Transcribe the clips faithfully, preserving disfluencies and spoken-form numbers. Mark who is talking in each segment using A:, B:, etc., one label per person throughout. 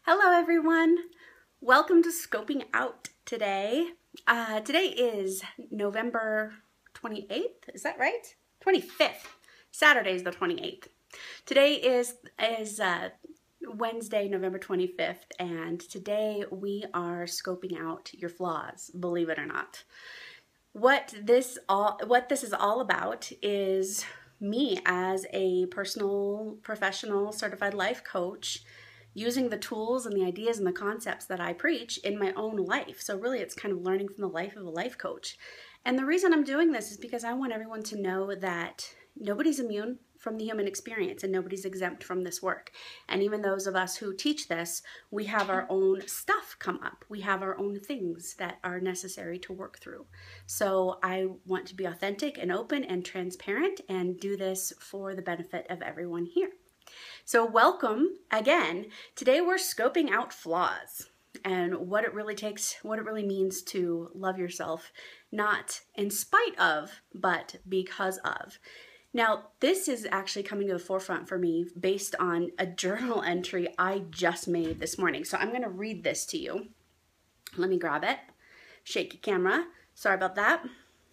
A: Hello everyone, welcome to Scoping Out today. Uh, today is November twenty-eighth, is that right? twenty-fifth, Saturday is the twenty-eighth. Today is, is uh, Wednesday, November twenty-fifth, and today we are scoping out your flaws, believe it or not. What this all, what this is all about is me as a personal, professional, certified life coach using the tools and the ideas and the concepts that I preach in my own life. So really it's kind of learning from the life of a life coach. And the reason I'm doing this is because I want everyone to know that nobody's immune from the human experience and nobody's exempt from this work. And even those of us who teach this, we have our own stuff come up. We have our own things that are necessary to work through. So I want to be authentic and open and transparent and do this for the benefit of everyone here. So welcome again. Today we're scoping out flaws and what it really takes, what it really means to love yourself, not in spite of, but because of. Now, this is actually coming to the forefront for me based on a journal entry I just made this morning. So I'm going to read this to you. Let me grab it. Shaky camera. Sorry about that.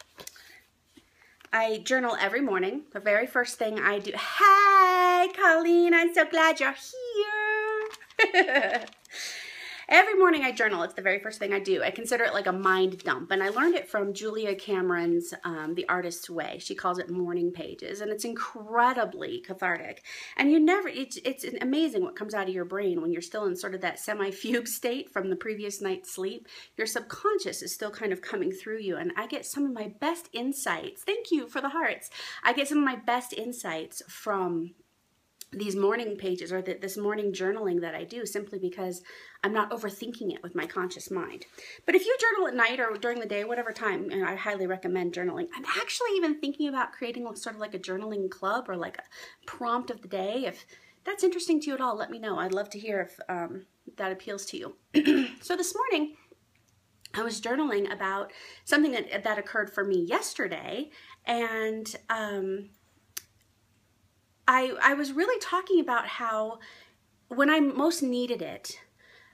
A: I journal every morning. The very first thing I do. Hey, Colleen, I'm so glad you're here. Every morning I journal. It's the very first thing I do. I consider it like a mind dump. And I learned it from Julia Cameron's um, The Artist's Way. She calls it morning pages. And it's incredibly cathartic. And you never, it's, it's amazing what comes out of your brain when you're still in sort of that semi-fugue state from the previous night's sleep. Your subconscious is still kind of coming through you. And I get some of my best insights. Thank you for the hearts. I get some of my best insights from these morning pages or the, this morning journaling that I do simply because I'm not overthinking it with my conscious mind. But if you journal at night or during the day, whatever time, and I highly recommend journaling. I'm actually even thinking about creating sort of like a journaling club or like a prompt of the day. If that's interesting to you at all, let me know. I'd love to hear if um, that appeals to you. So this morning, I was journaling about something that, that occurred for me yesterday, and um, I, I was really talking about how when I most needed it,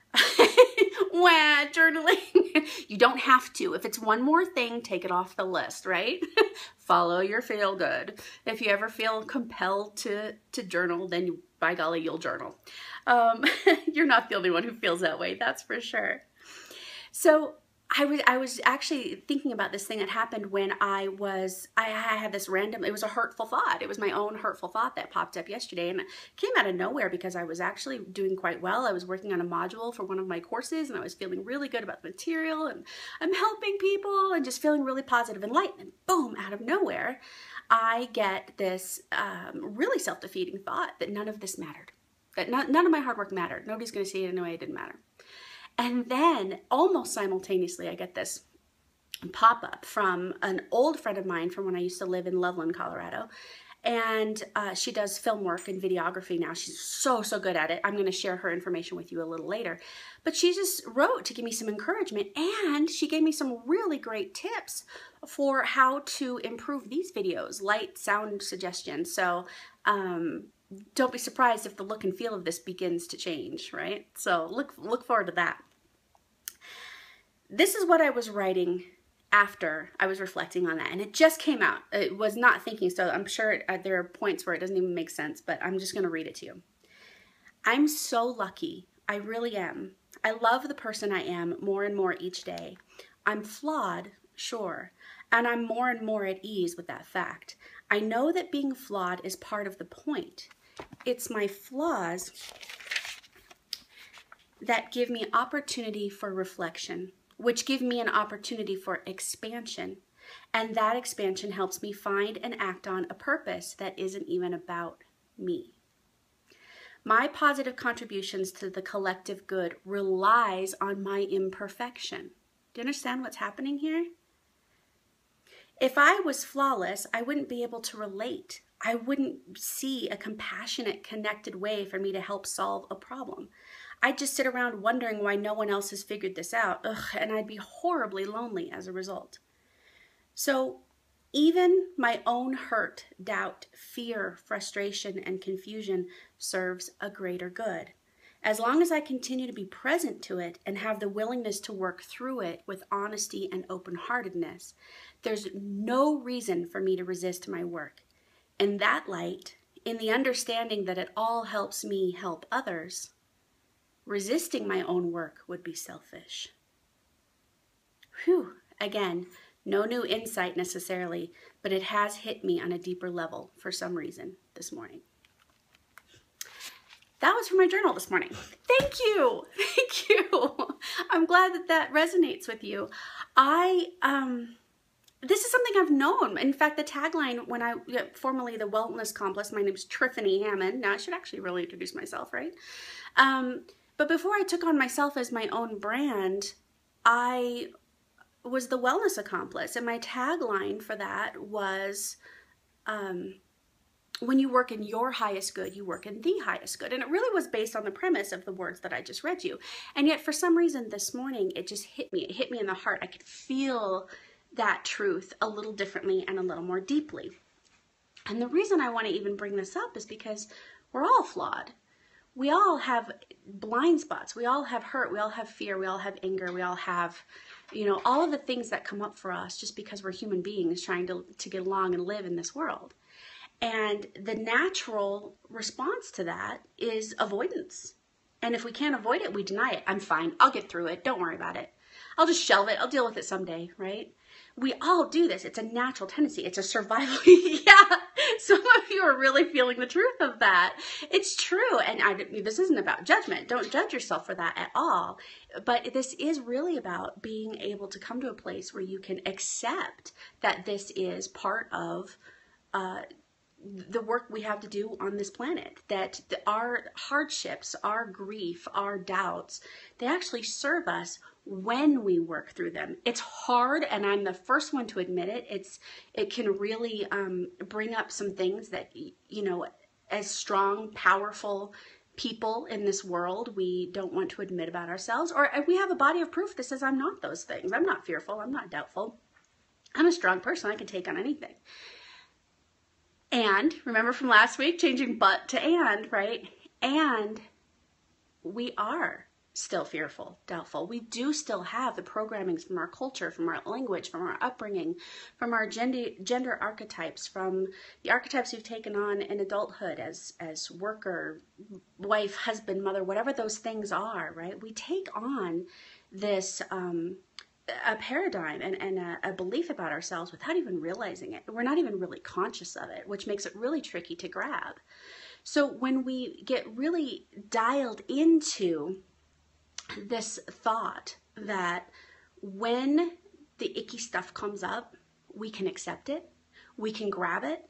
A: wah, journaling, you don't have to. If it's one more thing, take it off the list, right? Follow your feel good. If you ever feel compelled to, to journal, then you, by golly, you'll journal. Um, you're not the only one who feels that way, that's for sure. So I was, I was actually thinking about this thing that happened when I was, I, I had this random, it was a hurtful thought. It was my own hurtful thought that popped up yesterday, and it came out of nowhere because I was actually doing quite well. I was working on a module for one of my courses, and I was feeling really good about the material, and I'm helping people, and just feeling really positive and light, and boom, out of nowhere, I get this um, really self-defeating thought that none of this mattered, that not, none of my hard work mattered. Nobody's going to see it in a way it didn't matter. And then almost simultaneously, I get this pop-up from an old friend of mine from when I used to live in Loveland, Colorado. And uh, she does film work and videography now. She's so, so good at it. I'm going to share her information with you a little later. But she just wrote to give me some encouragement, and she gave me some really great tips for how to improve these videos, light, sound suggestions. So um, don't be surprised if the look and feel of this begins to change, right? So look, look forward to that. This is what I was writing after I was reflecting on that, and it just came out. It was not thinking, so I'm sure it, uh, there are points where it doesn't even make sense, but I'm just going to read it to you. I'm so lucky. I really am. I love the person I am more and more each day. I'm flawed, sure, and I'm more and more at ease with that fact. I know that being flawed is part of the point. It's my flaws that give me opportunity for reflection, which give me an opportunity for expansion. And that expansion helps me find and act on a purpose that isn't even about me. My positive contributions to the collective good relies on my imperfection. Do you understand what's happening here? If I was flawless, I wouldn't be able to relate. I wouldn't see a compassionate, connected way for me to help solve a problem. I'd just sit around wondering why no one else has figured this out, ugh, and I'd be horribly lonely as a result. So even my own hurt, doubt, fear, frustration, and confusion serves a greater good. As long as I continue to be present to it and have the willingness to work through it with honesty and open-heartedness, there's no reason for me to resist my work. In that light, in the understanding that it all helps me help others, resisting my own work would be selfish. Whew, again, no new insight necessarily, but it has hit me on a deeper level for some reason this morning. That was from my journal this morning. Thank you. Thank you. I'm glad that that resonates with you. I, um, this is something I've known. In fact, the tagline when I, formerly the Wellness Complex, my name is Tiffany Hammond. Now I should actually really introduce myself, right? Um, but before I took on myself as my own brand, I was the Wellness Accomplice. And my tagline for that was, um, when you work in your highest good, you work in the highest good. And it really was based on the premise of the words that I just read you. And yet for some reason this morning, it just hit me. It hit me in the heart. I could feel that truth a little differently and a little more deeply. And the reason I want to even bring this up is because we're all flawed. We all have blind spots. We all have hurt. We all have fear. We all have anger. We all have, you know, all of the things that come up for us just because we're human beings trying to, to get along and live in this world. And the natural response to that is avoidance. And if we can't avoid it, we deny it. I'm fine. I'll get through it. Don't worry about it. I'll just shelve it. I'll deal with it someday, right? We all do this. It's a natural tendency. It's a survival. Yeah, some of you are really feeling the truth of that. It's true. And I, this isn't about judgment. Don't judge yourself for that at all. But this is really about being able to come to a place where you can accept that this is part of uh, the work we have to do on this planet, that the, our hardships, our grief, our doubts, they actually serve us when we work through them. It's hard, and I'm the first one to admit it. It's it can really um, bring up some things that, you know, as strong, powerful people in this world, we don't want to admit about ourselves, or we have a body of proof that says I'm not those things. I'm not fearful. I'm not doubtful. I'm a strong person. I can take on anything. And remember from last week, changing but to and, right? And we are still fearful, doubtful. We do still have the programmings from our culture, from our language, from our upbringing, from our gender, gender archetypes, from the archetypes we've taken on in adulthood as, as worker, wife, husband, mother, whatever those things are, right? We take on this um, a paradigm and, and a, a belief about ourselves without even realizing it. We're not even really conscious of it, which makes it really tricky to grab. So when we get really dialed into this thought that when the icky stuff comes up, we can accept it, we can grab it,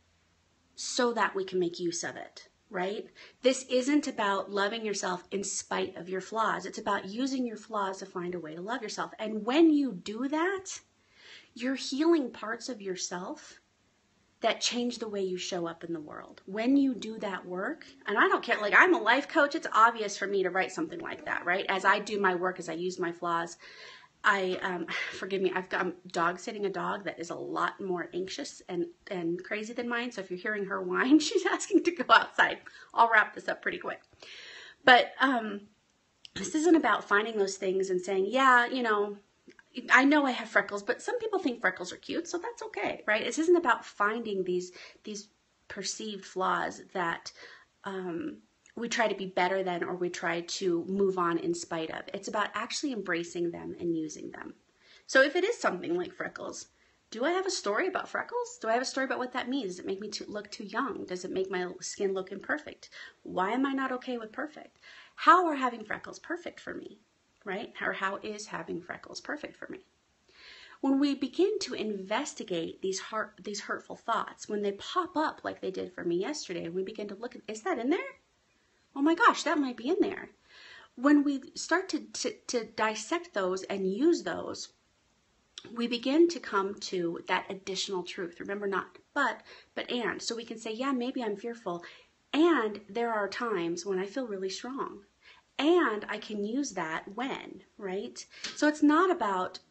A: so that we can make use of it. Right? This isn't about loving yourself in spite of your flaws. It's about using your flaws to find a way to love yourself. And when you do that, you're healing parts of yourself that change the way you show up in the world. When you do that work, and I don't care, like I'm a life coach, it's obvious for me to write something like that, right? As I do my work, as I use my flaws, I, um, forgive me, I've got, I'm dog sitting a dog that is a lot more anxious and, and crazy than mine. So if you're hearing her whine, she's asking to go outside. I'll wrap this up pretty quick. But um, this isn't about finding those things and saying, yeah, you know, I know I have freckles, but some people think freckles are cute, so that's okay, right? This isn't about finding these, these perceived flaws that um, we try to be better than, or we try to move on in spite of. It's about actually embracing them and using them. So if it is something like freckles, do I have a story about freckles? Do I have a story about what that means? Does it make me too, look too young? Does it make my skin look imperfect? Why am I not okay with perfect? How are having freckles perfect for me, right? Or how is having freckles perfect for me? When we begin to investigate these heart, these hurtful thoughts, when they pop up like they did for me yesterday, we begin to look at, is that in there? Oh my gosh, that might be in there. When we start to, to, to dissect those and use those, we begin to come to that additional truth. Remember, not but, but and. So we can say, yeah, maybe I'm fearful. And there are times when I feel really strong. And I can use that when, right? So it's not about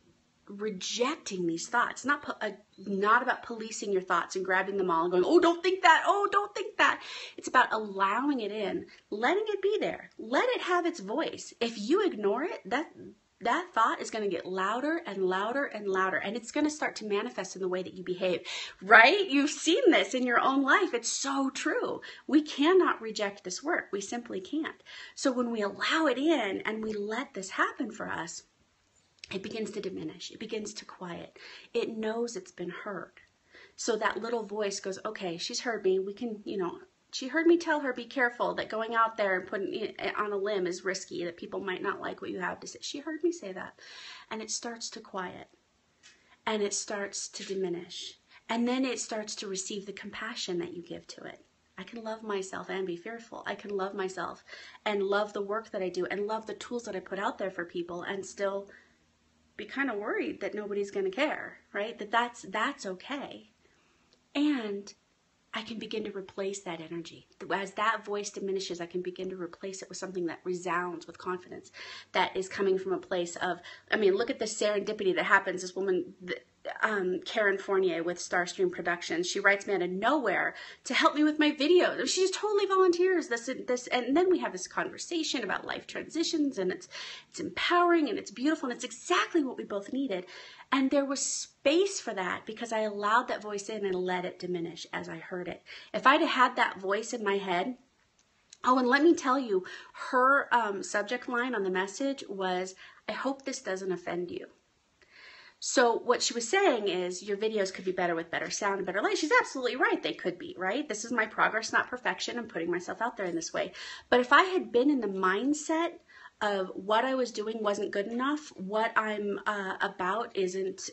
A: rejecting these thoughts, not uh, not about policing your thoughts and grabbing them all and going, oh, don't think that, oh, don't think that. It's about allowing it in, letting it be there, let it have its voice. If you ignore it, that that thought is going to get louder and louder and louder, and it's going to start to manifest in the way that you behave, right? You've seen this in your own life. It's so true. We cannot reject this work. We simply can't. So when we allow it in and we let this happen for us, it begins to diminish. It begins to quiet. It knows it's been heard. So that little voice goes, okay, she's heard me. We can, you know, she heard me tell her, be careful, that going out there and putting it on a limb is risky, that people might not like what you have to say. She heard me say that. And it starts to quiet. And it starts to diminish. And then it starts to receive the compassion that you give to it. I can love myself and be fearful. I can love myself and love the work that I do and love the tools that I put out there for people and still be kind of worried that nobody's going to care, right? That that's, that's okay. And I can begin to replace that energy. As that voice diminishes, I can begin to replace it with something that resounds with confidence, that is coming from a place of, I mean, look at the serendipity that happens. This woman, um, Karen Fournier with Starstream Productions, she writes me out of nowhere to help me with my video. She just totally volunteers this, this, and then we have this conversation about life transitions, and it's, it's empowering and it's beautiful, and it's exactly what we both needed. And there was space for that because I allowed that voice in and let it diminish as I heard it. If I'd had that voice in my head, oh, and let me tell you, her um, subject line on the message was, I hope this doesn't offend you. So what she was saying is, your videos could be better with better sound and better light. She's absolutely right. They could be, right? This is my progress, not perfection. I'm putting myself out there in this way. But if I had been in the mindset of what I was doing wasn't good enough, what I'm uh, about isn't,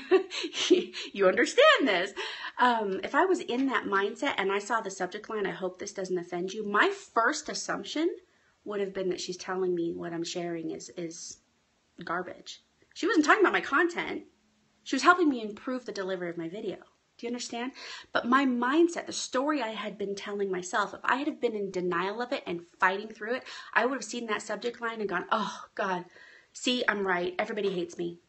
A: you understand this. Um, if I was in that mindset and I saw the subject line, I hope this doesn't offend you, my first assumption would have been that she's telling me what I'm sharing is, is garbage. She wasn't talking about my content. She was helping me improve the delivery of my video. Do you understand? But my mindset, the story I had been telling myself, if I had have been in denial of it and fighting through it, I would have seen that subject line and gone, oh God, see, I'm right. Everybody hates me.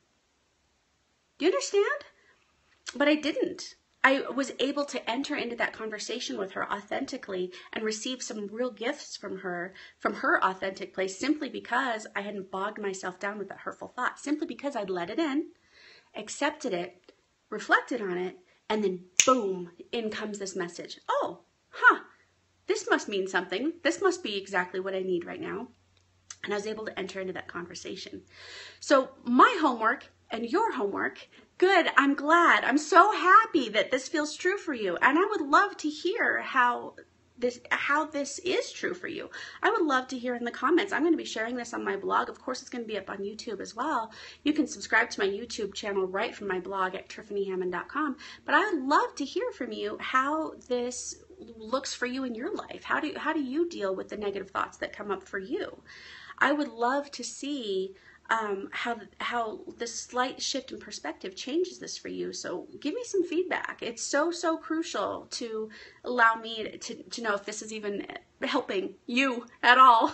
A: Do you understand? But I didn't. I was able to enter into that conversation with her authentically and receive some real gifts from her, from her authentic place, simply because I hadn't bogged myself down with that hurtful thought, simply because I'd let it in, accepted it, reflected on it, and then boom, in comes this message. Oh, huh, this must mean something. This must be exactly what I need right now. And I was able to enter into that conversation. So my homework and your homework, good, I'm glad. I'm so happy that this feels true for you. And I would love to hear how this, how this is true for you. I would love to hear in the comments. I'm going to be sharing this on my blog. Of course, it's going to be up on YouTube as well. You can subscribe to my YouTube channel right from my blog at Tiffany Hammond dot com. But I would love to hear from you how this looks for you in your life. How do, how do you deal with the negative thoughts that come up for you? I would love to see Um, how, how this slight shift in perspective changes this for you. So give me some feedback. It's so, so crucial to allow me to, to know if this is even helping you at all.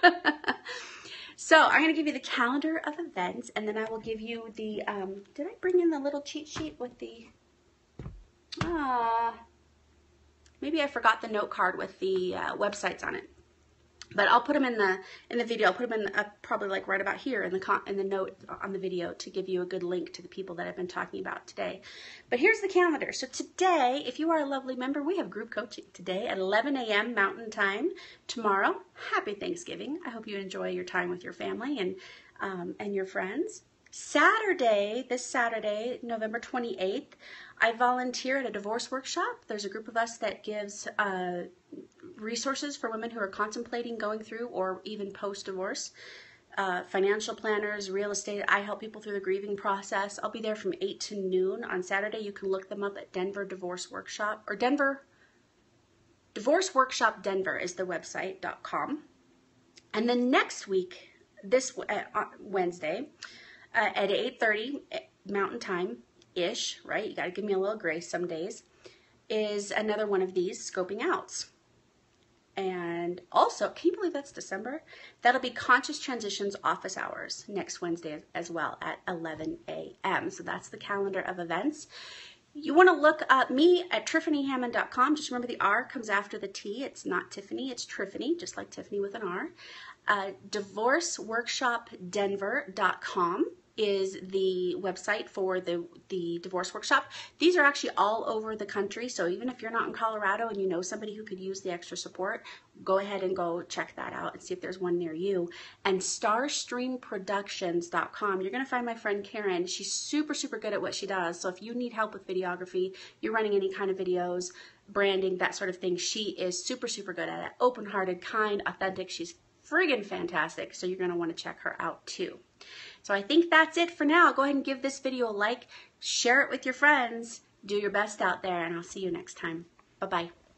A: So I'm going to give you the calendar of events, and then I will give you the, um, did I bring in the little cheat sheet with the, ah, uh, maybe I forgot the note card with the uh, websites on it. But I'll put them in the in the video. I'll put them in uh, probably like right about here in the con in the note on the video to give you a good link to the people that I've been talking about today. But here's the calendar. So today, if you are a lovely member, we have group coaching today at eleven A M Mountain Time. Tomorrow, happy Thanksgiving. I hope you enjoy your time with your family and um, and your friends. Saturday, this Saturday, November twenty-eighth, I volunteer at a divorce workshop. There's a group of us that gives uh, resources for women who are contemplating going through or even post-divorce. Uh, financial planners, real estate. I help people through the grieving process. I'll be there from eight to noon on Saturday. You can look them up at Denver Divorce Workshop, or Denver, Divorce Workshop Denver is the website, dot com. And then next week, this uh, Wednesday, uh, at eight thirty Mountain Time-ish, right? You got to give me a little grace some days, is another one of these scoping outs. And also, can you believe that's December? That'll be Conscious Transitions office hours next Wednesday as well at eleven A M So that's the calendar of events. You want to look at me at Triffany Hammond dot com. Just remember the R comes after the T. It's not Tiffany, it's Triffany, just like Tiffany with an R. Uh, Divorce Workshop Denver dot com is the website for the, the divorce workshop. These are actually all over the country, so even if you're not in Colorado and you know somebody who could use the extra support, go ahead and go check that out and see if there's one near you. And Starstream Productions dot com, you're gonna find my friend Karen. She's super, super good at what she does, so if you need help with videography, you're running any kind of videos, branding, that sort of thing, she is super, super good at it. Open-hearted, kind, authentic, she's friggin' fantastic, so you're gonna wanna check her out too. So I think that's it for now. Go ahead and give this video a like, share it with your friends, do your best out there, and I'll see you next time. Bye-bye.